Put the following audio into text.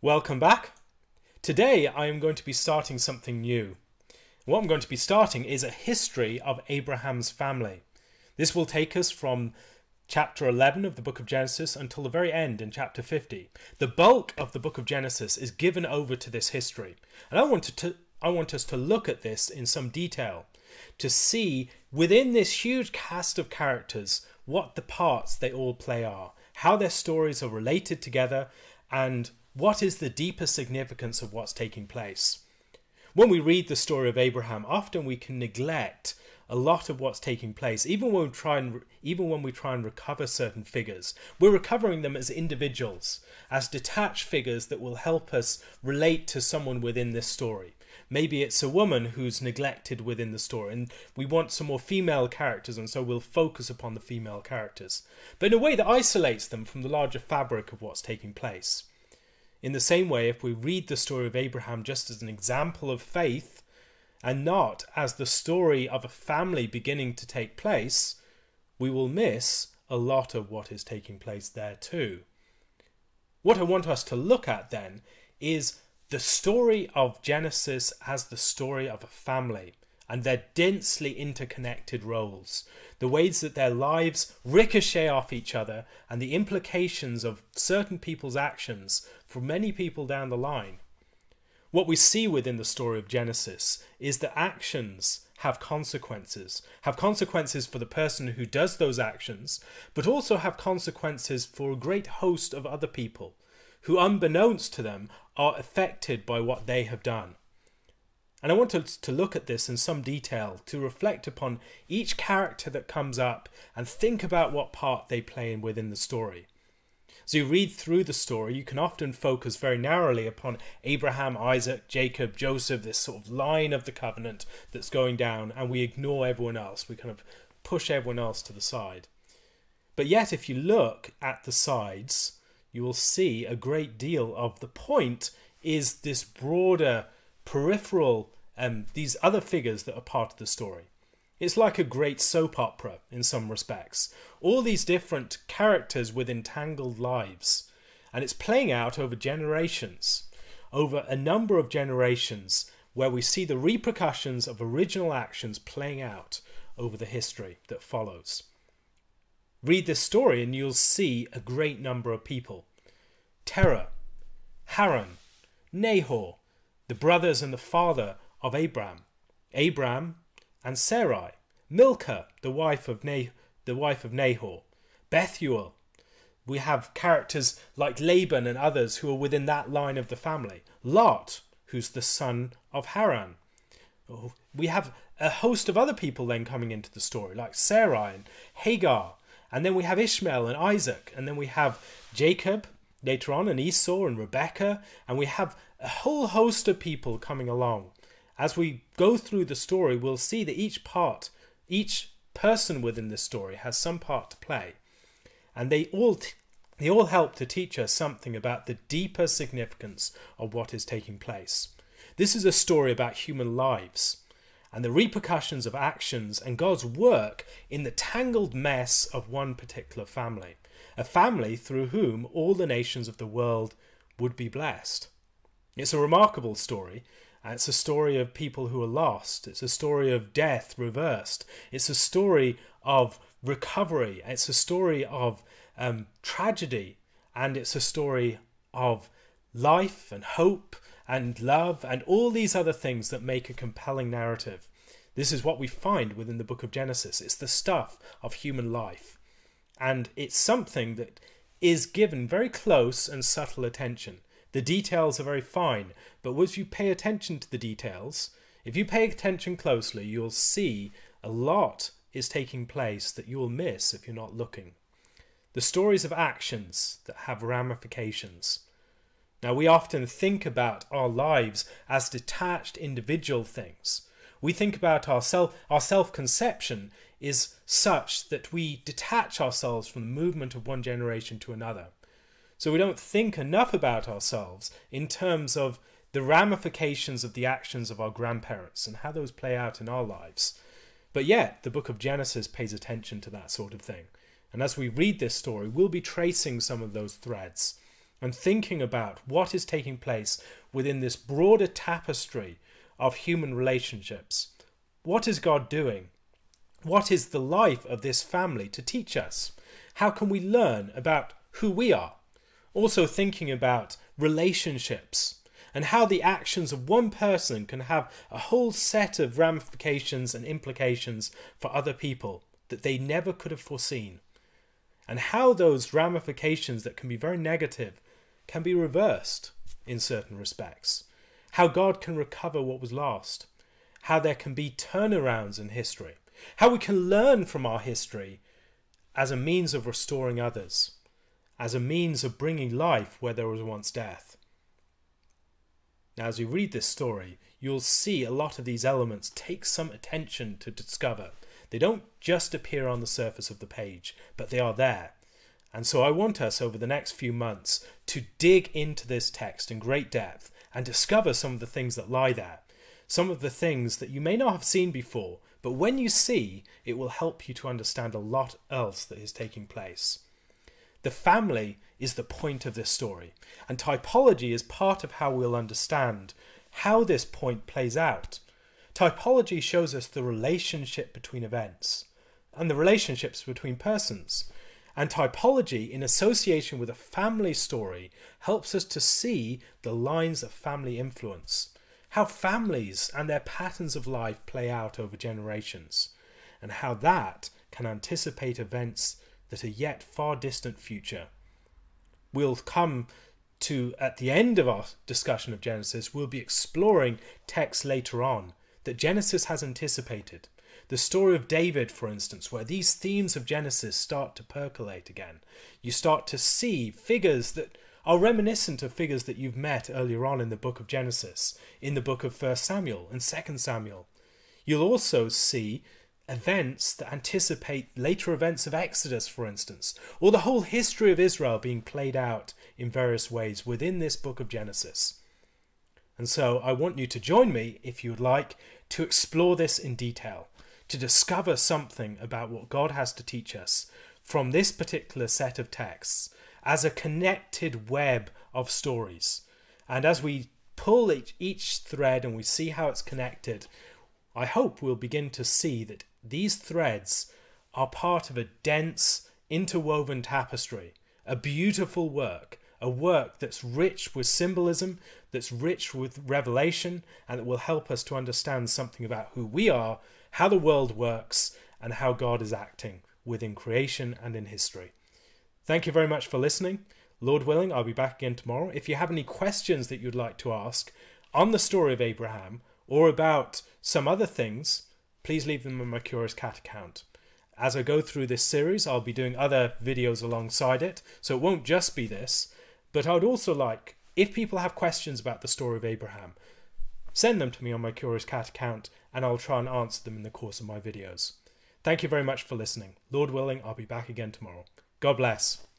Welcome back. Today I am going to be starting something new. What I'm going to be starting is a history of Abraham's family. This will take us from chapter 11 of the book of Genesis until the very end in chapter 50. The bulk of the book of Genesis is given over to this history. And I want us to look at this in some detail, to see within this huge cast of characters what the parts they all play are, how their stories are related together, and what is the deeper significance of what's taking place. When we read the story of Abraham, often we can neglect a lot of what's taking place, even when we try and recover certain figures. We're recovering them as individuals, as detached figures that will help us relate to someone within this story. Maybe it's a woman who's neglected within the story, and we want some more female characters, and so we'll focus upon the female characters, but in a way that isolates them from the larger fabric of what's taking place. In the same way, if we read the story of Abraham just as an example of faith and not as the story of a family beginning to take place, we will miss a lot of what is taking place there too. What I want us to look at then is the story of Genesis as the story of a family and their densely interconnected roles, the ways that their lives ricochet off each other, and the implications of certain people's actions for many people down the line. What we see within the story of Genesis is that actions have consequences for the person who does those actions, but also have consequences for a great host of other people who, unbeknownst to them, are affected by what they have done. And I want us to look at this in some detail, to reflect upon each character that comes up and think about what part they play within the story. As you read through the story, you can often focus very narrowly upon Abraham, Isaac, Jacob, Joseph, this sort of line of the covenant that's going down, and we ignore everyone else. We kind of push everyone else to the side. But yet, if you look at the sides, you will see a great deal of the point is this broader peripheral these other figures that are part of the story. It's like a great soap opera in some respects. All these different characters with entangled lives. And it's playing out over generations, over a number of generations, where we see the repercussions of original actions playing out over the history that follows. Read this story and you'll see a great number of people. Terah, Haran, Nahor, the brothers and the father of Abram and Sarai, Milcah, the wife of Nahor, Bethuel. We have characters like Laban and others who are within that line of the family. Lot, who's the son of Haran. We have a host of other people then coming into the story, like Sarai and Hagar. And then we have Ishmael and Isaac. And then we have Jacob later on, and Esau and Rebekah. And we have a whole host of people coming along. As we go through the story, we'll see that each person within this story has some part to play. And they all help to teach us something about the deeper significance of what is taking place. This is a story about human lives and the repercussions of actions and God's work in the tangled mess of one particular family. A family through whom all the nations of the world would be blessed. It's a remarkable story. It's a story of people who are lost. It's a story of death reversed. It's a story of recovery. It's a story of tragedy. And it's a story of life and hope and love and all these other things that make a compelling narrative. This is what we find within the book of Genesis. It's the stuff of human life. And it's something that is given very close and subtle attention. The details are very fine, but once you pay attention to the details, if you pay attention closely, you'll see a lot is taking place that you will miss if you're not looking. The stories of actions that have ramifications. Now, we often think about our lives as detached individual things. We think about our self-conception is such that we detach ourselves from the movement of one generation to another. So we don't think enough about ourselves in terms of the ramifications of the actions of our grandparents and how those play out in our lives. But yet, the book of Genesis pays attention to that sort of thing. And as we read this story, we'll be tracing some of those threads. and thinking about what is taking place within this broader tapestry of human relationships. What is God doing? What is the life of this family to teach us? How can we learn about who we are? Also thinking about relationships and how the actions of one person can have a whole set of ramifications and implications for other people that they never could have foreseen. And how those ramifications that can be very negative can be reversed in certain respects. How God can recover what was lost. How there can be turnarounds in history. How we can learn from our history as a means of restoring others. As a means of bringing life where there was once death. Now, as you read this story, you'll see a lot of these elements take some attention to discover. They don't just appear on the surface of the page, but they are there. And so I want us over the next few months to dig into this text in great depth and discover some of the things that lie there. Some of the things that you may not have seen before, but when you see, it will help you to understand a lot else that is taking place. The family is the point of this story, and typology is part of how we'll understand how this point plays out. Typology shows us the relationship between events and the relationships between persons. And typology, in association with a family story, helps us to see the lines of family influence, how families and their patterns of life play out over generations, and how that can anticipate events that are yet far distant future. We'll come to, at the end of our discussion of Genesis, we'll be exploring texts later on that Genesis has anticipated. The story of David, for instance, where these themes of Genesis start to percolate again. You start to see figures that are reminiscent of figures that you've met earlier on in the book of Genesis, in the book of 1 Samuel and 2 Samuel. You'll also see events that anticipate later events of Exodus, for instance, or the whole history of Israel being played out in various ways within this book of Genesis. And so I want you to join me, if you would like, to explore this in detail, to discover something about what God has to teach us from this particular set of texts as a connected web of stories. And as we pull each thread and we see how it's connected, I hope we'll begin to see that these threads are part of a dense, interwoven tapestry, a beautiful work, a work that's rich with symbolism, that's rich with revelation, and that will help us to understand something about who we are, how the world works, and how God is acting within creation and in history. Thank you very much for listening. Lord willing, I'll be back again tomorrow. If you have any questions that you'd like to ask on the story of Abraham or about some other things, please leave them on my Curious Cat account. As I go through this series, I'll be doing other videos alongside it, so it won't just be this. But I would also like, if people have questions about the story of Abraham, send them to me on my Curious Cat account and I'll try and answer them in the course of my videos. Thank you very much for listening. Lord willing, I'll be back again tomorrow. God bless.